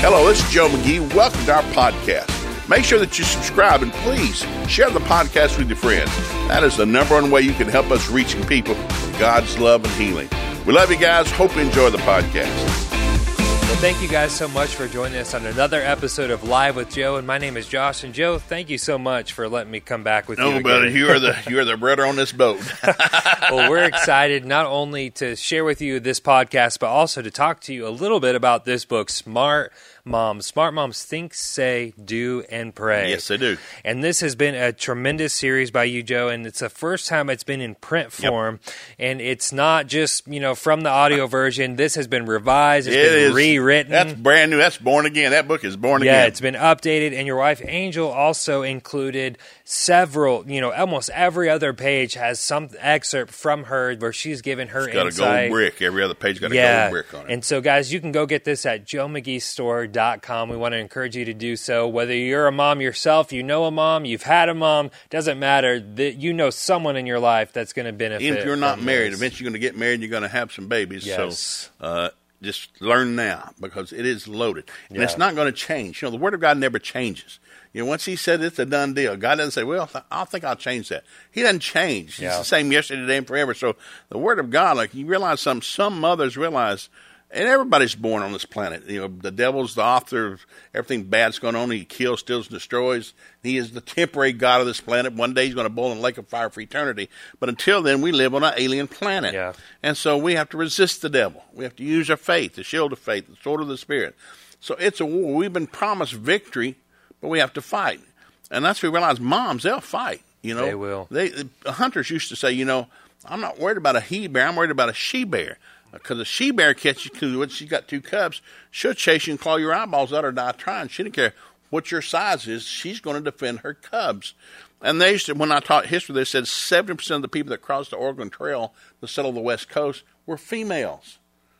Hello, this is Joe McGee. Welcome to our podcast. Make sure that you subscribe and please share the podcast with your friends. That is the number one way you can help us reaching people with God's love and healing. We love you guys. Hope you enjoy the podcast. Well, thank you guys so much for joining us on another episode of Live with Joe. And my name is Josh. And Joe, thank you so much for letting me come back with you again. Buddy, you are the rudder on this boat. Well, we're excited not only to share with you this podcast, but also to talk to you a little bit about this book, Smart Moms. Smart Moms Think, Say, Do, and Pray. Yes, they do. And this has been a tremendous series by you, Joe, and it's the first time it's been in print form. Yep. And it's not just, from the audio version. This has been revised. It's been rewritten. That's brand new. That's born again. That book is born again. Yeah, it's been updated. And your wife, Angel, also included several, almost every other page has some excerpt from her where she's given her insight. It's got a gold brick. Every other page got a gold brick on it. And so, guys, you can go get this at joemcgeestore.com. We want to encourage you to do so. Whether you're a mom yourself, you know a mom, you've had a mom, doesn't matter. You know someone in your life that's going to benefit. Even if you're not married, eventually you're going to get married and you're going to have some babies. Yes. So just learn now because it is loaded. And it's not going to change. The Word of God never changes. Once He said it's a done deal, God doesn't say, well, I think I'll change that. He doesn't change. He's the same yesterday, today, and forever. So the Word of God, like you realize some mothers realize, and everybody's born on this planet. The devil's the author of everything bad's going on. He kills, steals, and destroys. He is the temporary God of this planet. One day He's going to boil in a lake of fire for eternity. But until then, we live on an alien planet. Yeah. And so we have to resist the devil. We have to use our faith, the shield of faith, the sword of the Spirit. So it's a war. We've been promised victory, but we have to fight. And that's when we realize moms, they'll fight. They will. Hunters used to say, I'm not worried about a he-bear. I'm worried about a she-bear. Because a she-bear catches you, when she's got two cubs, she'll chase you and claw your eyeballs out or die trying. She didn't care what your size is. She's going to defend her cubs. And they used to, when I taught history, they said 70% of the people that crossed the Oregon Trail to settle the West Coast were females.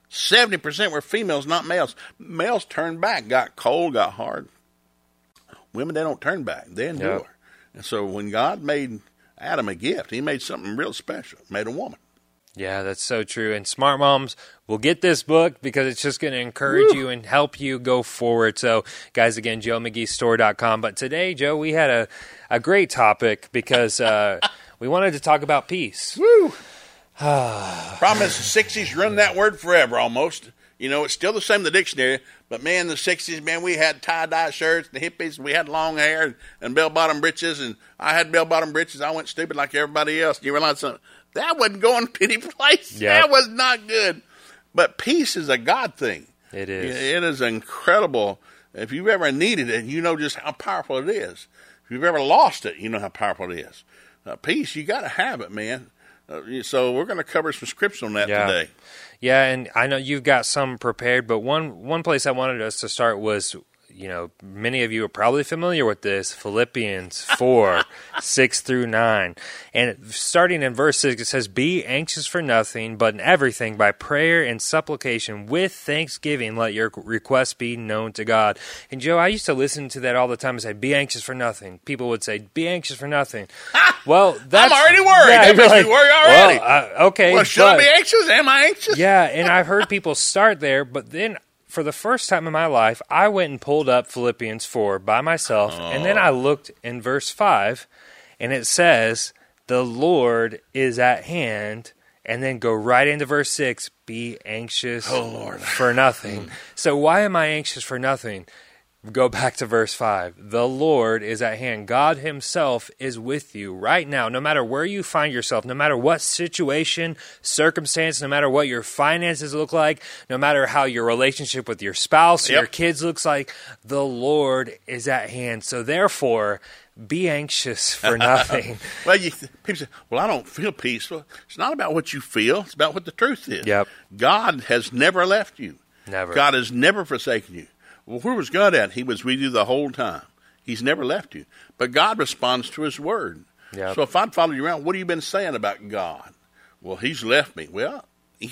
70% were females, not males. Males turned back, got cold, got hard. Women, they don't turn back. They endure. Yep. And so when God made Adam a gift, He made something real special. Made a woman. Yeah, that's so true. And Smart Moms will get this book because it's just going to encourage you and help you go forward. So, guys, again, joemcgeestore.com. But today, Joe, we had a great topic because we wanted to talk about peace. Woo! Problem is, the 60s run that word forever almost. It's still the same in the dictionary. But, man, the 60s, man, we had tie-dye shirts, the hippies, we had long hair and bell-bottom breeches. And I had bell-bottom breeches. I went stupid like everybody else. You realize something? That wasn't going to any place. Yep. That was not good. But peace is a God thing. It is. It is incredible. If you've ever needed it, you know just how powerful it is. If you've ever lost it, you know how powerful it is. Peace, you got to have it, man. So we're going to cover some scripture on that today. Yeah, and I know you've got some prepared, but one place I wanted us to start was, many of you are probably familiar with this, Philippians 4, 6 through 9. And starting in verse 6, it says, "Be anxious for nothing, but in everything by prayer and supplication with thanksgiving let your requests be known to God." And Joe, I used to listen to that all the time and say, "Be anxious for nothing." People would say, "Be anxious for nothing." Well, I'm already worried. Yeah, that makes me worry already. Well, okay. Well, should I be anxious? Am I anxious? Yeah, and I've heard people start there, but then for the first time in my life, I went and pulled up Philippians 4 by myself, and then I looked in verse 5, and it says, "The Lord is at hand," and then go right into verse 6, "Be anxious for nothing." So why am I anxious for nothing? Go back to verse 5. The Lord is at hand. God Himself is with you right now, no matter where you find yourself, no matter what situation, circumstance, no matter what your finances look like, no matter how your relationship with your spouse or your kids looks like, the Lord is at hand. So therefore, be anxious for nothing. Well, people say, "Well, I don't feel peaceful." It's not about what you feel. It's about what the truth is. Yep. God has never left you. Never. God has never forsaken you. Well, where was God at? He was with you the whole time. He's never left you. But God responds to His word. Yep. So if I'd followed you around, what have you been saying about God? Well, He's left me. Well,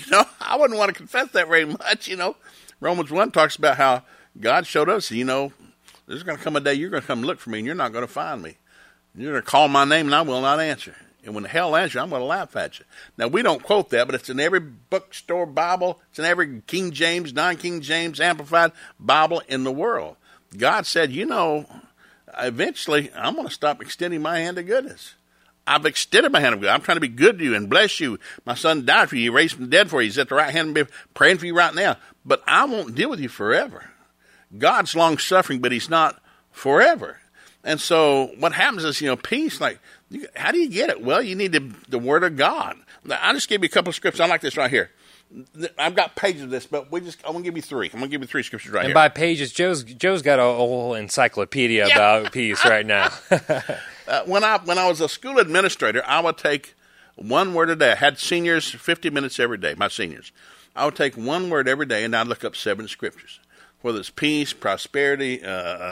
I wouldn't want to confess that very much, Romans 1 talks about how God showed us, there's going to come a day you're going to come look for me and you're not going to find me. You're going to call my name and I will not answer. And when hell lands you, I'm going to laugh at you. Now, we don't quote that, but it's in every bookstore Bible. It's in every King James, non-King James, Amplified Bible in the world. God said, eventually I'm going to stop extending my hand of goodness. I've extended my hand of goodness. I'm trying to be good to you and bless you. My son died for you. He raised from the dead for you. He's at the right hand and praying for you right now. But I won't deal with you forever. God's long-suffering, but he's not forever. And so what happens is, peace, how do you get it? Well, you need the Word of God. I'll just give you a couple of scriptures. I like this right here. I've got pages of this, but I'm going to give you three. I'm going to give you three scriptures right here. And by pages, Joe's got a whole encyclopedia about peace right now. When I was a school administrator, I would take one word a day. I had seniors 50 minutes every day, my seniors. I would take one word every day, and I'd look up 7 scriptures. Whether it's peace, prosperity,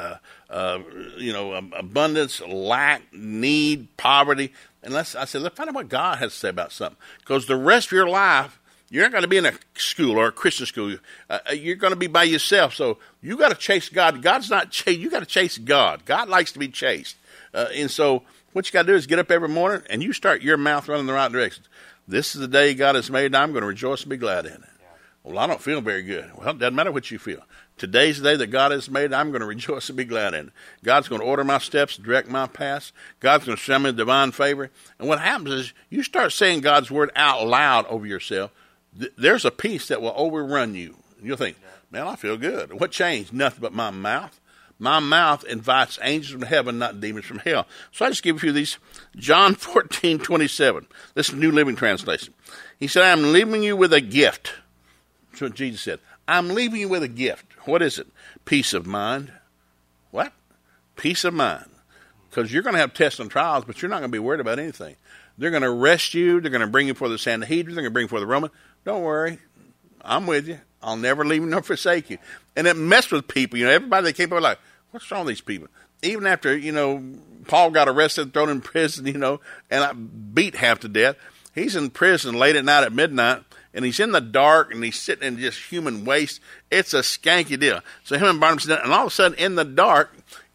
abundance, lack, need, poverty. And I said, let's find out what God has to say about something. Because the rest of your life, you're not going to be in a school or a Christian school. You're going to be by yourself. So you got to chase God. God's not chase. You got to chase God. God likes to be chased. And so what you got to do is get up every morning and you start your mouth running in the right direction. This is the day God has made, and I'm going to rejoice and be glad in it. Well, I don't feel very good. Well, it doesn't matter what you feel. Today's the day that God has made. I'm going to rejoice and be glad in it. God's going to order my steps, direct my paths. God's going to show me divine favor. And what happens is you start saying God's word out loud over yourself. There's a peace that will overrun you. You'll think, man, I feel good. What changed? Nothing but my mouth. My mouth invites angels from heaven, not demons from hell. So I just give you these. John 14:27. This is New Living Translation. He said, I am leaving you with a gift. That's what Jesus said. I'm leaving you with a gift. What is it? Peace of mind. What? Peace of mind. Because you're going to have tests and trials, but you're not going to be worried about anything. They're going to arrest you. They're going to bring you before the Sanhedrin. They're going to bring you before the Roman. Don't worry. I'm with you. I'll never leave you nor forsake you. And it messed with people. Everybody that came up like, what's wrong with these people? Even after, Paul got arrested, thrown in prison, and I beat half to death. He's in prison late at night at midnight. And he's in the dark, and he's sitting in just human waste. It's a skanky deal. So him and Barnabas, and all of a sudden, in the dark,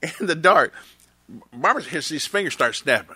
Barnabas, his fingers start snapping.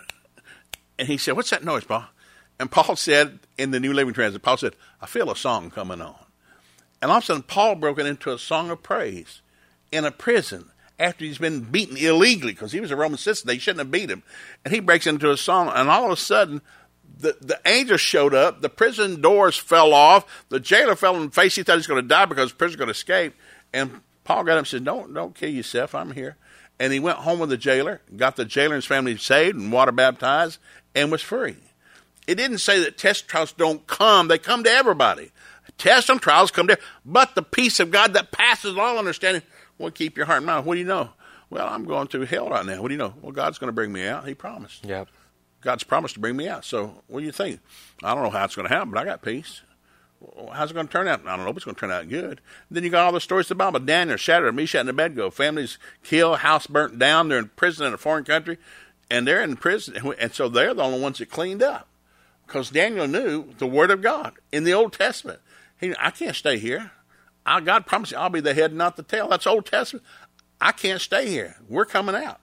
And he said, what's that noise, Paul? And Paul said, in the New Living Translation, Paul said, I feel a song coming on. And all of a sudden, Paul broke into a song of praise in a prison after he's been beaten illegally, because he was a Roman citizen. They shouldn't have beat him. And he breaks into a song, and all of a sudden, the angels showed up. The prison doors fell off. The jailer fell in the face. He thought he was going to die because the prisoner was going to escape. And Paul got up and said, don't kill yourself. I'm here. And he went home with the jailer, got the jailer and his family saved and water baptized, and was free. It didn't say that tests and trials don't come. They come to everybody. Tests and trials come to, but the peace of God that passes all understanding will keep your heart and mind. What do you know? Well, I'm going through hell right now. What do you know? Well, God's going to bring me out. He promised. Yep. God's promised to bring me out. So what do you think? I don't know how it's going to happen, but I got peace. How's it going to turn out? I don't know, but it's going to turn out good. And then you got all the stories of the Bible. Daniel, Shadrach, Meshach, and Abednego. Families killed, house burnt down. They're in prison in a foreign country. And they're in prison. And so they're the only ones that cleaned up. Because Daniel knew the Word of God in the Old Testament. I can't stay here. God promised I'll be the head, not the tail. That's Old Testament. I can't stay here. We're coming out.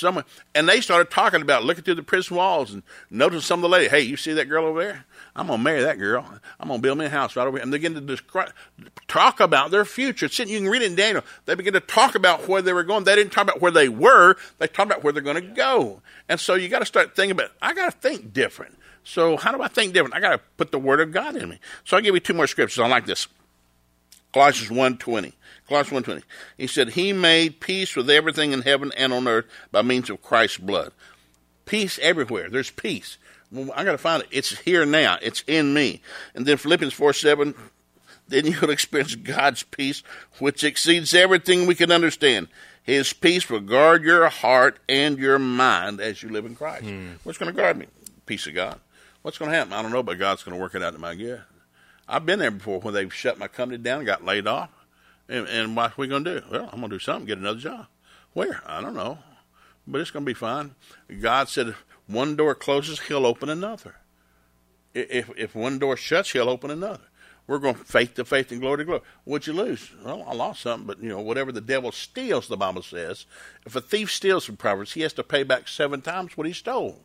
And they started talking about looking through the prison walls and noticing some of the ladies. Hey, you see that girl over there? I'm going to marry that girl. I'm going to build me a house right over here. And they begin to talk about their future. You can read it in Daniel. They begin to talk about where they were going. They didn't talk about where they were. They talked about where they're going to go. And so you got to start thinking about, I got to think different. So how do I think different? I got to put the Word of God in me. So I'll give you 2 more scriptures. I like this. Colossians 1:20. Colossians 1:20. He said, He made peace with everything in heaven and on earth by means of Christ's blood. Peace everywhere. There's peace. Well, I got to find it. It's here now. It's in me. And then Philippians 4:7. Then you'll experience God's peace, which exceeds everything we can understand. His peace will guard your heart and your mind as you live in Christ. What's going to guard me? Peace of God. What's going to happen? I don't know, but God's going to work it out to my good. I've been there before when they've shut my company down and got laid off. And what are we going to do? Well, I'm going to do something, get another job. Where? I don't know. But it's going to be fine. God said if one door closes, He'll open another. If one door shuts, He'll open another. We're going faith to faith and glory to glory. What'd you lose? Well, I lost something, but, whatever the devil steals, the Bible says, if a thief steals from Proverbs, he has to pay back 7 times what he stole.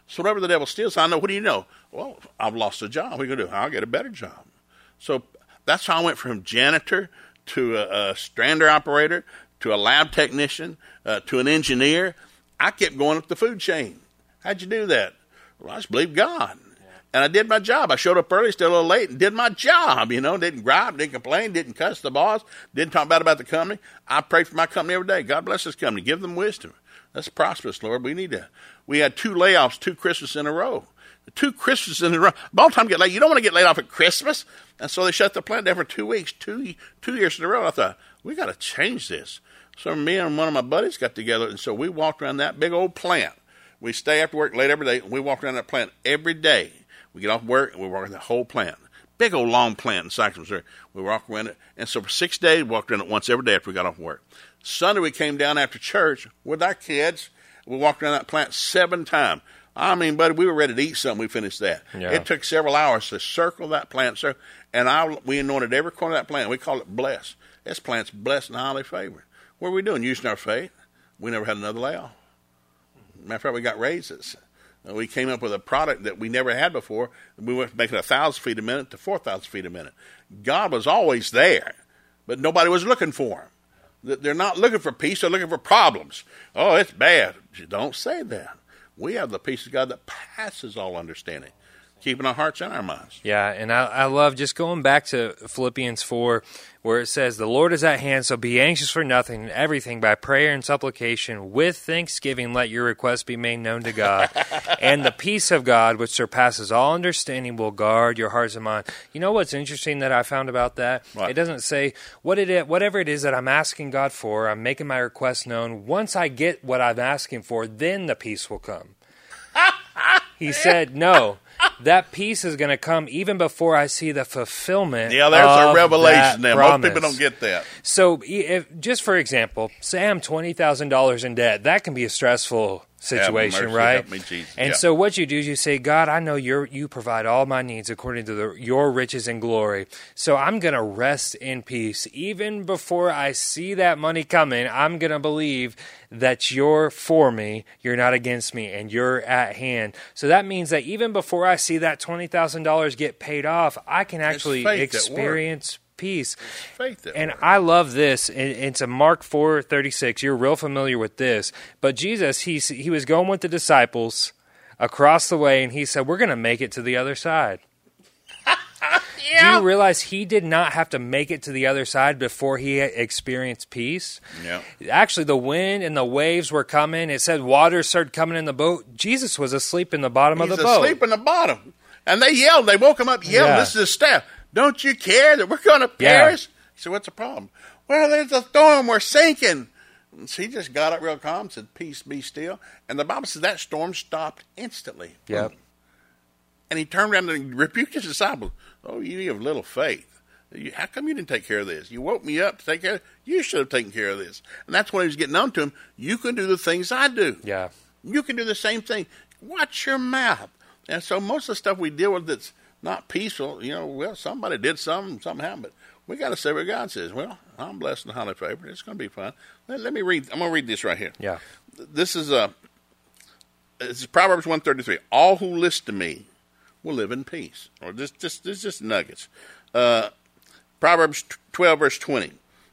So whatever the devil steals, I know, what do you know? Well, I've lost a job. What are you going to do? I'll get a better job. So that's how I went from janitor to a strander operator to a lab technician to an engineer. I kept going up the food chain. How'd you do that? Well, I just believed God. And I did my job. I showed up early, stayed a little late, and did my job. Didn't gripe, didn't complain, didn't cuss the boss, didn't talk bad about the company. I prayed for my company every day. God bless this company. Give them wisdom. That's prosperous, Lord. We had 2 layoffs, 2 Christmas in a row. 2 Christmas in a row. By the time you get laid, you don't want to get laid off at Christmas. And so they shut the plant down for 2 weeks, two years in a row. I thought, we got to change this. So me and one of my buddies got together, and so we walked around that big old plant. We stay after work late every day, and we walk around that plant every day. We get off work, and we walk around the whole plant. Big old long plant in Cypress, Missouri. We walk around it. And so for 6 days, we walked around it once every day after we got off work. Sunday, we came down after church with our kids. We walked around that plant 7 times. I mean, buddy, we were ready to eat something. We finished that. Yeah. It took several hours to circle that plant, sir. And we anointed every corner of that plant. We call it blessed. This plant's blessed and highly favored. What are we doing? Using our faith. We never had another layoff. Matter of fact, we got raises. We came up with a product that we never had before. We went from making 1,000 feet a minute to 4,000 feet a minute. God was always there, but nobody was looking for him. They're not looking for peace. They're looking for problems. Oh, it's bad. Don't say that. We have the peace of God that passes all understanding, keeping our hearts and our minds. Yeah, and I love just going back to Philippians 4, where it says, the Lord is at hand, so be anxious for nothing and everything by prayer and supplication. With thanksgiving, let your requests be made known to God. And the peace of God, which surpasses all understanding, will guard your hearts and minds. You know what's interesting that I found about that? What? It doesn't say, whatever it is that I'm asking God for, I'm making my request known. Once I get what I'm asking for, then the peace will come. He said, no. That peace is going to come even before I see the fulfillment. Yeah, there's a revelation there. Promise. Most people don't get that. So, just for example, say I'm $20,000 in debt. That can be a stressful situation, right? Help me, Jesus. And so what you do is you say, God, I know you provide all my needs according to your riches and glory. So I'm going to rest in peace. Even before I see that money coming, I'm going to believe that you're for me, you're not against me, and you're at hand. So that means that even before I see that $20,000 get paid off, I can actually experience peace. And I love this. It's a Mark 4:36. You're real familiar with this. But Jesus, he was going with the disciples across the way, and he said, we're going to make it to the other side. Yeah. Do you realize he did not have to make it to the other side before he experienced peace? Yeah. Actually, the wind and the waves were coming. It said water started coming in the boat. Jesus was asleep in the bottom of the boat. He's asleep in the bottom. And they yelled. They woke him up yelling. Yeah. This is his staff. Don't you care that we're going to perish? Yeah. He said, what's the problem? Well, there's a storm. We're sinking. And so he just got up real calm and said, peace, be still. And the Bible says that storm stopped instantly. Yep. And he turned around and rebuked his disciples. Oh, you have little faith. How come you didn't take care of this? You woke me up to take care of it. You should have taken care of this. And that's when he was getting on to him. You can do the things I do. Yeah. You can do the same thing. Watch your mouth. And so most of the stuff we deal with that's not peaceful, well, somebody did something happened. But we got to say what God says. Well, I'm blessed and highly favored. It's going to be fine. Let me read. I'm going to read this right here. Yeah. This is Proverbs 1:33. All who listen to me will live in peace. Or just nuggets. Proverbs 12, verse 20.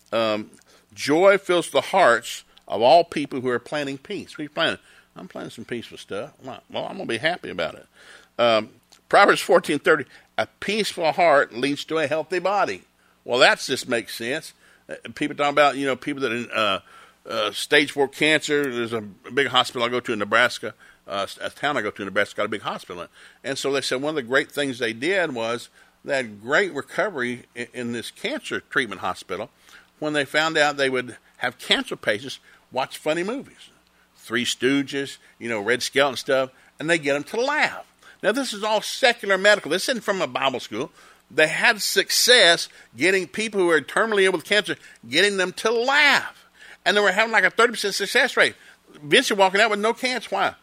Joy fills the hearts of all people who are planning peace. What are you planning? I'm planning some peaceful stuff. Well, I'm going to be happy about it. Proverbs 14:30. A peaceful heart leads to a healthy body. Well, that just makes sense. People talk about, people that in stage 4 cancer. There's a big hospital I go to in Nebraska. A town I go to in Nebraska got a big hospital. And so they said one of the great things they did was they had great recovery in this cancer treatment hospital when they found out they would have cancer patients watch funny movies. Three Stooges, Red Skelton stuff, and they get them to laugh. Now, this is all secular medical. This isn't from a Bible school. They had success getting people who are terminally ill with cancer, getting them to laugh. And they were having like a 30% success rate. Eventually walking out with no cancer. Why?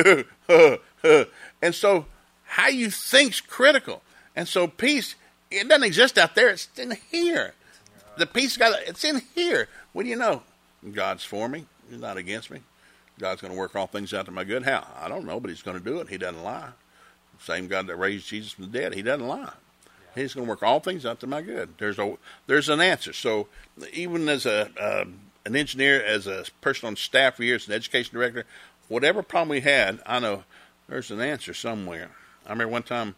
And so how you think's critical. And so peace, it doesn't exist out there. It's in here. The peace of God, it's in here. What do you know? God's for me. He's not against me. God's going to work all things out to my good. How? I don't know, but he's going to do it. He doesn't lie. Same God that raised Jesus from the dead, he doesn't lie. He's going to work all things out to my good. There's an answer. So even as an engineer, as a person on staff for years, an education director, whatever problem we had, I know there's an answer somewhere. I remember one time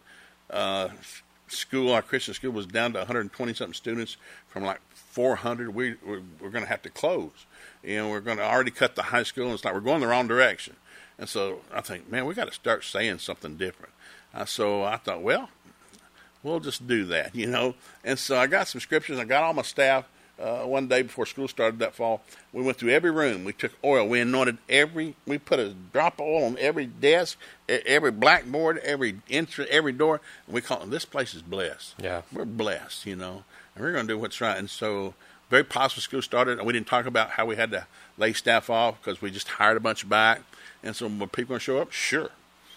our Christian school was down to 120-something students from like 400. We're going to have to close. We're going to already cut the high school, and it's like we're going the wrong direction. And so I think, man, we got to start saying something different. So I thought, well, we'll just do that, And so I got some scriptures. I got all my staff one day before school started that fall. We went through every room. We took oil. We anointed we put a drop of oil on every desk, every blackboard, every entrance, every door. And we call it, this place is blessed. Yeah. We're blessed, And we're going to do what's right. And so very positive school started. And we didn't talk about how we had to lay staff off because we just hired a bunch back. And so were people going to show up? Sure.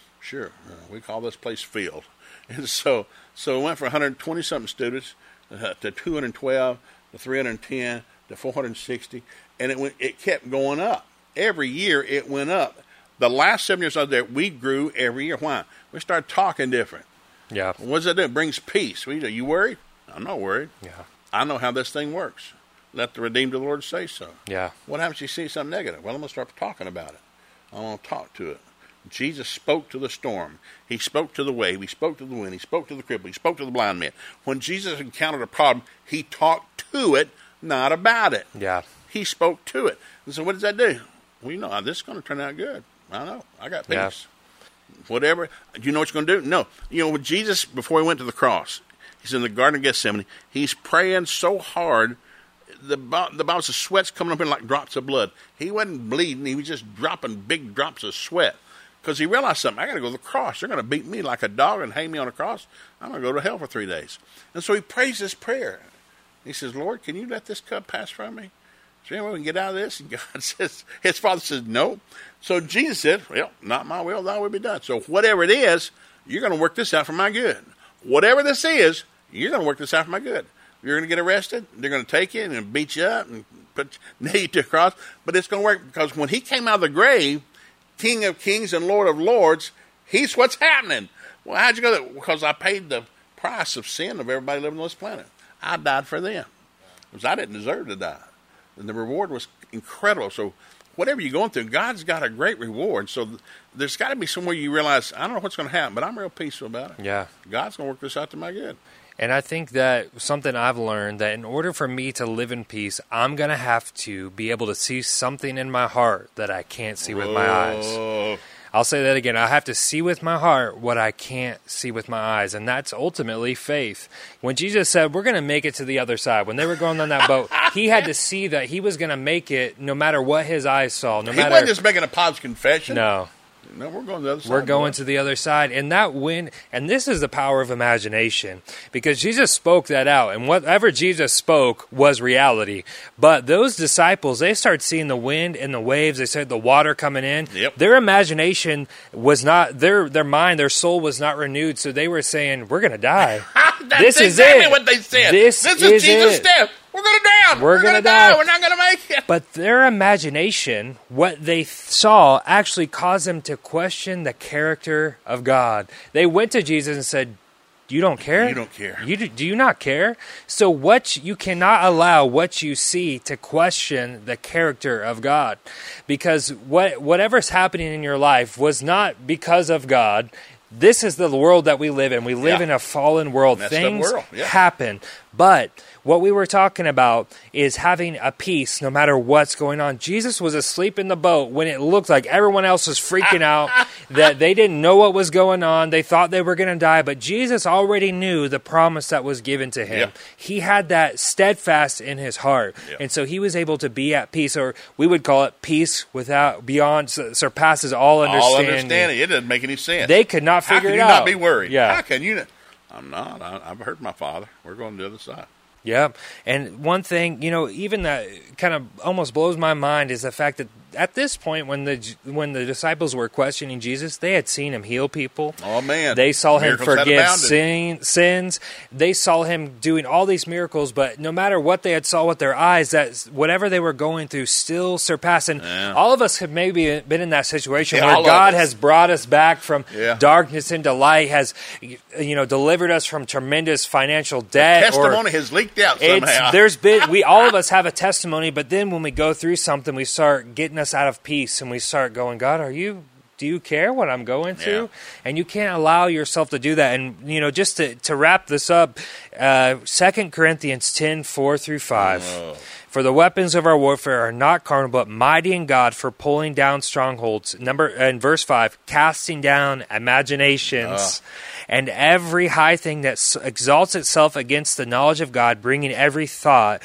We call this place Field. And so we went from 120-something students to 212 to 310 to 460, and it kept going up. Every year it went up. The last 7 years I was there, we grew every year. Why? We started talking different. Yeah. What does that do? It brings peace. Are you worried? I'm not worried. Yeah. I know how this thing works. Let the redeemed of the Lord say so. Yeah. What happens if you see something negative? Well, I'm going to start talking about it. I want to talk to it. Jesus spoke to the storm. He spoke to the wave. He spoke to the wind. He spoke to the cripple. He spoke to the blind man. When Jesus encountered a problem, he talked to it, not about it. Yeah. He spoke to it. And so what does that do? Well, this is going to turn out good. I know. I got peace. Yeah. Whatever. Do you know what you're going to do? No. With Jesus, before he went to the cross, he's in the Garden of Gethsemane. He's praying so hard, the Bible says sweat's coming up in like drops of blood. He wasn't bleeding. He was just dropping big drops of sweat. Because he realized something. I got to go to the cross. They're going to beat me like a dog and hang me on a cross. I'm going to go to hell for 3 days. And so he prays this prayer. He says, Lord, can you let this cup pass from me? Is there any way we can get out of this? And God says, his father says, no. So Jesus said, well, not my will, thy will be done. So whatever it is, you're going to work this out for my good. Whatever this is, you're going to work this out for my good. You're going to get arrested. They're going to take you and beat you up and nail you to a cross. But it's going to work because when he came out of the grave, King of Kings and Lord of Lords, he's what's happening. Well, how'd you go there? Because I paid the price of sin of everybody living on this planet. I died for them. Because I didn't deserve to die. And the reward was incredible. So whatever you're going through, God's got a great reward. So there's got to be somewhere you realize, I don't know what's going to happen, but I'm real peaceful about it. Yeah. God's going to work this out to my good. And I think that something I've learned, that in order for me to live in peace, I'm going to have to be able to see something in my heart that I can't see with my eyes. I'll say that again. I have to see with my heart what I can't see with my eyes, and that's ultimately faith. When Jesus said, we're going to make it to the other side, when they were going on that boat, he had to see that he was going to make it no matter what his eyes saw. He wasn't just making a positive confession. No. No, we're going to the other side. We're going to the other side. And and this is the power of imagination, because Jesus spoke that out, and whatever Jesus spoke was reality. But those disciples, they started seeing the wind and the waves. They said the water coming in. Yep. Their imagination was not, their mind, their soul was not renewed. So they were saying, we're going to die. That's exactly what they said. This is Jesus' step. We're going to die. We're going to die. We're not going to make it. But their imagination, what they saw, actually caused them to question the character of God. They went to Jesus and said, you don't care? You don't care. Do you not care? So you cannot allow what you see to question the character of God. Because whatever's happening in your life was not because of God. This is the world that we live in. We live in a fallen world. Things happen. But what we were talking about is having a peace no matter what's going on. Jesus was asleep in the boat when it looked like everyone else was freaking out, that they didn't know what was going on. They thought they were going to die, but Jesus already knew the promise that was given to him. Yep. He had that steadfast in his heart. Yep. And so he was able to be at peace, or we would call it peace beyond, surpasses all understanding. All understanding. It doesn't make any sense. They could not figure it out. How can you not be worried? Yeah. How can you not? I'm not. I've heard my Father. We're going to the other side. Yeah. And one thing, even that kind of almost blows my mind is the fact that at this point, when the disciples were questioning Jesus, they had seen him heal people. Oh, man. They saw him Miracles had forgive abounded. sins. They saw him doing all these miracles, but no matter what they had saw with their eyes, that whatever they were going through still surpassed. And all of us have maybe been in that situation where God has brought us back from darkness into light, has delivered us from tremendous financial debt. The testimony has leaked out somehow. All of us have a testimony, but then when we go through something, we start getting us out of peace, and we start going, God, do you care what I'm going through? Yeah. And you can't allow yourself to do that. And, just to wrap this up, 2 Corinthians 10, 4 through 5. Oh. For the weapons of our warfare are not carnal, but mighty in God for pulling down strongholds. In verse 5, casting down imaginations and every high thing that exalts itself against the knowledge of God, bringing every thought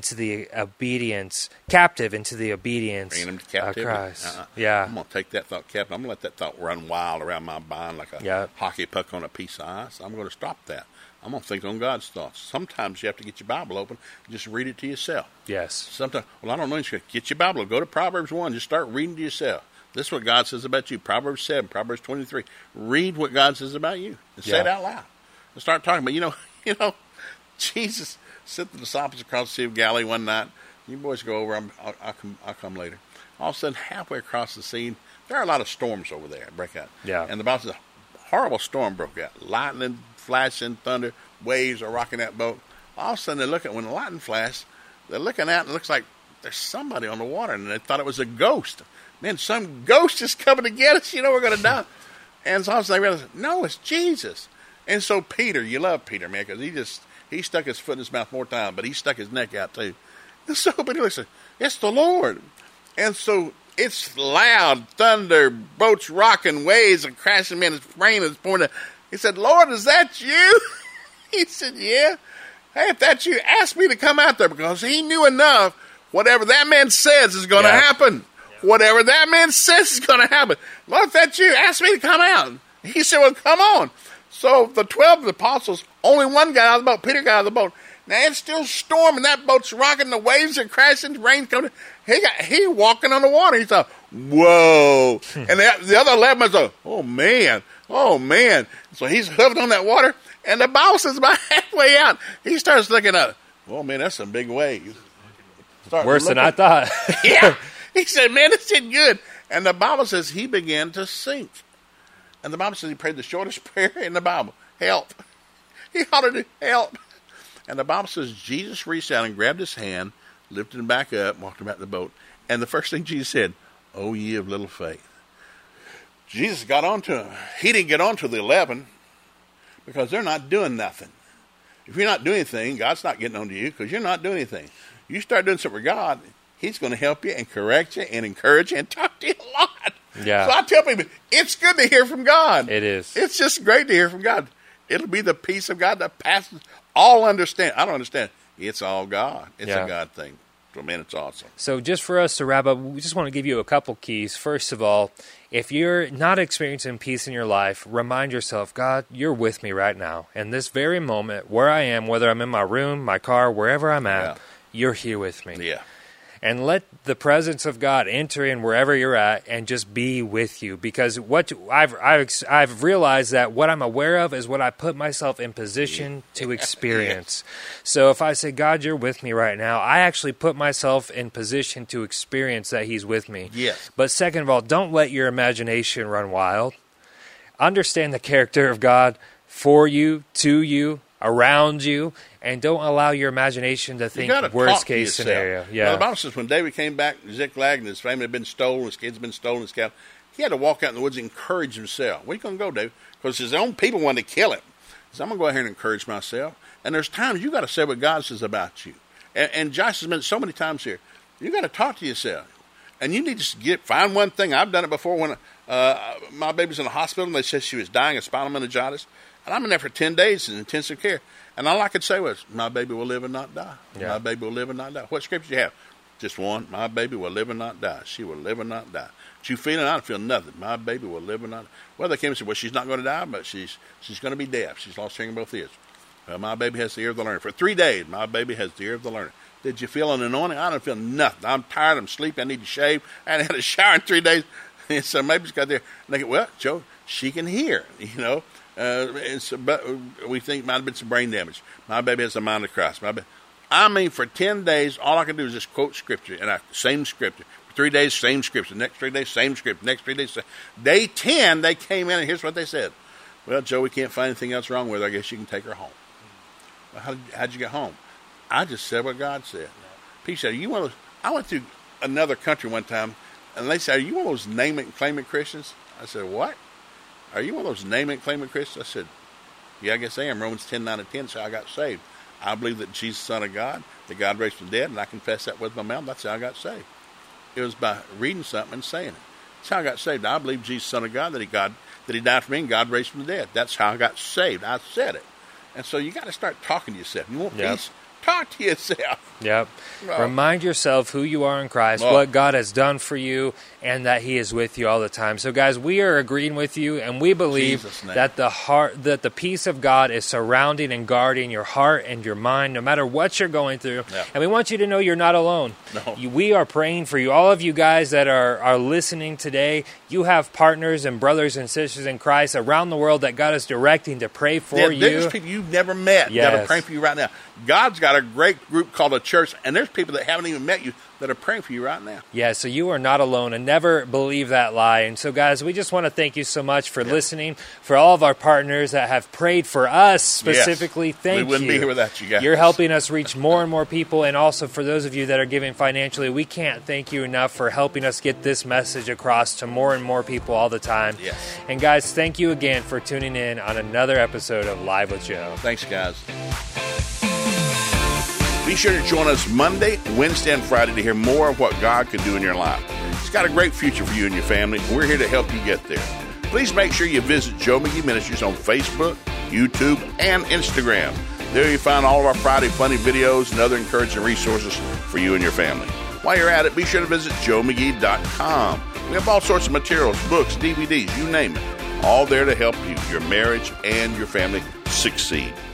captive into the obedience of Christ. Yeah. I'm going to take that thought captive. I'm going to let that thought run wild around my mind like a hockey puck on a piece of ice. I'm going to stop that. I'm going to think on God's thoughts. Sometimes you have to get your Bible open and just read it to yourself. Yes. Sometimes, I don't know. You get your Bible. Go to Proverbs 1. Just start reading to yourself. This is what God says about you. Proverbs 7, Proverbs 23. Read what God says about you and say it out loud. And start talking about, Jesus sent the disciples across the Sea of Galilee one night. You boys go over. I'll come later. All of a sudden, halfway across the sea, there are a lot of storms over there that break out. Yeah. And the Bible says a horrible storm broke out. Lightning, flashing, thunder, waves are rocking that boat. All of a sudden, when the lightning flashed, they're looking out and it looks like there's somebody on the water, and they thought it was a ghost. Man, some ghost is coming to get us. We're going to die. And so all of a sudden, they realized, no, it's Jesus. And so Peter, you love Peter, man, because he stuck his foot in his mouth more times, but he stuck his neck out too. And so Peter said, it's the Lord. And so it's loud, thunder, boats rocking, waves are crashing, man, it's rain is pouring. He said, Lord, is that you? He said, yeah. Hey, if that's you, ask me to come out there, because he knew enough. Whatever that man says is going to happen. Yeah. Whatever that man says is going to happen. Lord, if that's you, ask me to come out. He said, well, come on. So the 12 apostles, only one got out of the boat. Peter got out of the boat. Now it's still storming. That boat's rocking. The waves are crashing. The rain's coming. He walking on the water. He thought, whoa. And the other 11 was like, oh, man. So he's hoofing on that water. And the Bible says about halfway out, he starts looking up. Oh, man, that's some big waves. Worse than I thought. Yeah. He said, man, this isn't good. And the Bible says he began to sink. And the Bible says he prayed the shortest prayer in the Bible. Help. He hollered, help. And the Bible says Jesus reached out and grabbed his hand, lifted him back up, walked him back to the boat. And the first thing Jesus said, oh, ye of little faith. Jesus got on to him. He didn't get on to the 11 because they're not doing nothing. If you're not doing anything, God's not getting on to you because you're not doing anything. You start doing something for God, he's going to help you and correct you and encourage you and talk to you a lot. Yeah. So I tell people, it's good to hear from God. It is. It's just great to hear from God. It'll be the peace of God that passes all understand. I don't understand. It's all God. It's a God thing. So, man, it's awesome. So just for us to wrap up, we just want to give you a couple keys. First of all, if you're not experiencing peace in your life, remind yourself, God, you're with me right now. In this very moment, where I am, whether I'm in my room, my car, wherever I'm at, you're here with me. Yeah. And let the presence of God enter in wherever you're at and just be with you. Because what I've realized that what I'm aware of is what I put myself in position to experience. So if I say, God, you're with me right now, I actually put myself in position to experience that he's with me. Yes. But second of all, don't let your imagination run wild. Understand the character of God for you, to you, around you, and don't allow your imagination to think worst case scenario. Yeah. Now, the Bible says when David came back to Ziklag and his family had been stolen, his kids had been stolen, his cow, he had to walk out in the woods and encourage himself. Where are you going to go, David? Because his own people wanted to kill him. So I'm going to go out here and encourage myself. And there's times you got to say what God says about you. And Josh has been so many times here. You got to talk to yourself. And you need to find one thing. I've done it before when my baby's in the hospital and they said she was dying of spinal meningitis. And I'm in there for 10 days in intensive care. And all I could say was, my baby will live and not die. Yeah. My baby will live and not die. What scripture do you have? Just one. My baby will live and not die. She will live and not die. But you feeling? I don't feel nothing. My baby will live and not die. Well, they came and said, well, she's not going to die, but she's going to be deaf. She's lost hearing in both ears. Well, my baby has the ear of the learner. For 3 days, my baby has the ear of the learner. Did you feel an anointing? I don't feel nothing. I'm tired. I'm sleepy. I need to shave. I hadn't had a shower in 3 days. And so maybe it's got there. And they go, well, Joe, she can hear, but we think it might have been some brain damage. My baby has the mind of Christ. For 10 days, all I can do is just quote scripture, and same scripture. For 3 days, same scripture. Next 3 days, same scripture. Next 3 days, day 10, they came in, and here's what they said. Well, Joe, we can't find anything else wrong with her. I guess you can take her home. Well, how'd you get home? I just said what God said. Pete said, you one of those? I went to another country one time, and they said, are you one of those name it and claim it Christians? I said, what? Are you one of those name it and claim it Christians? I said, yeah, I guess I am. Romans 10:9-10, so I got saved. I believe that Jesus is the Son of God, that God raised from the dead, and I confess that with my mouth. That's how I got saved. It was by reading something and saying it. That's how I got saved. I believe Jesus is the Son of God, that he died for me, and God raised from the dead. That's how I got saved. I said it. And so you got to start talking to yourself. You want peace? Talk to yourself. Yep. Remind yourself who you are in Christ, what God has done for you, and that he is with you all the time. So guys, we are agreeing with you, and we believe that the peace of God is surrounding and guarding your heart and your mind, no matter what you're going through. Yeah. And we want you to know you're not alone. No. We are praying for you. All of you guys that are listening today, you have partners and brothers and sisters in Christ around the world that God is directing to pray for you. There's people you've never met that are praying for you right now. God's got a great group called a church, and there's people that haven't even met you that are praying for you right now. Yeah, so you are not alone, and never believe that lie. And so, guys, we just want to thank you so much for listening, for all of our partners that have prayed for us specifically. Thank you. We wouldn't be here without you guys. You're helping us reach more and more people, and also for those of you that are giving financially, we can't thank you enough for helping us get this message across to more and more people all the time. Yes. And, guys, thank you again for tuning in on another episode of Live with Joe. Thanks, guys. Be sure to join us Monday, Wednesday, and Friday to hear more of what God can do in your life. He's got a great future for you and your family, and we're here to help you get there. Please make sure you visit Joe McGee Ministries on Facebook, YouTube, and Instagram. There you find all of our Friday funny videos and other encouraging resources for you and your family. While you're at it, be sure to visit joemcgee.com. We have all sorts of materials, books, DVDs, you name it, all there to help you, your marriage, and your family succeed.